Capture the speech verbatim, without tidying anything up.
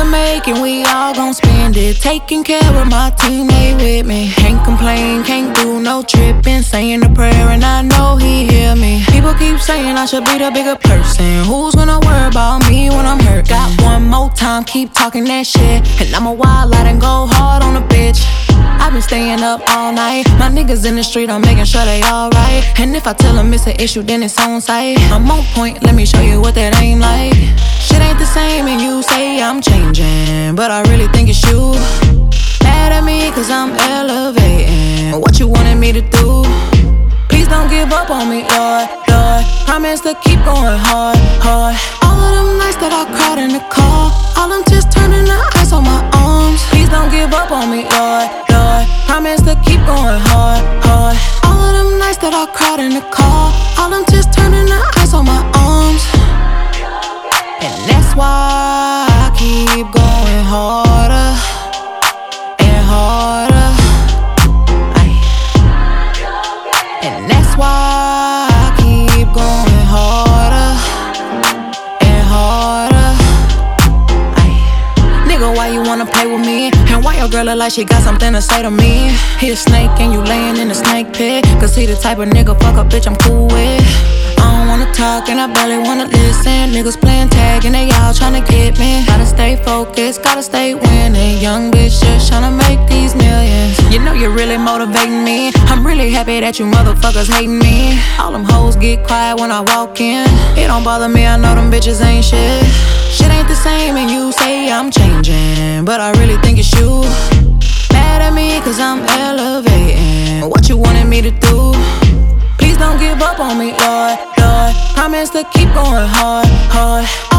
to make and we all gon' spend it. Taking care of my teammate with me. Can't complain, can't do no tripping. Saying a prayer and I know he hear me. People keep saying I should be the bigger person. Who's gonna worry about me when I'm hurt? Got one more time, keep talking that shit, and I'ma wild out and go hard on a bitch. I've been staying up all night. My niggas in the street, I'm making sure they alright. And if I tell them it's an issue, then it's on sight. I'm on point, let me show you what that aim like. Shit ain't the same and you say I'm changing, but I really think it's you. Mad at me cause I'm elevating what you wanted me to do. Please don't give up on me, Lord, Lord. Promise to keep going hard, hard. All of them nights that I cried in the car, all them tears turning to ice on my arms. Please don't give up on me, Lord, Lord. Promise to keep going hard, hard. All of them nights that I cried in the car, all them tears turning to ice on my arms. And that's why I keep going harder and harder. Aye. And that's why I keep going harder and harder. Aye. Nigga, why you wanna play with me? And why your girl look like she got something to say to me? He a snake and you laying in the snake pit. Cause he the type of nigga fuck a bitch I'm cool with. I don't wanna talk and I barely wanna listen. Niggas playing tag and they all tryna get me. Gotta stay focused, gotta stay winning. Young bitch just tryna make these millions. You know you're really motivating me. I'm really happy that you motherfuckers hating me. All them hoes get quiet when I walk in. It don't bother me, I know them bitches ain't shit. Shit ain't the same and you say I'm changing, but I really think it's you. Mad at me cause I'm elevating what you wanted me to do. Please don't give up on me, Lord, Lord. Promise to keep going hard, hard.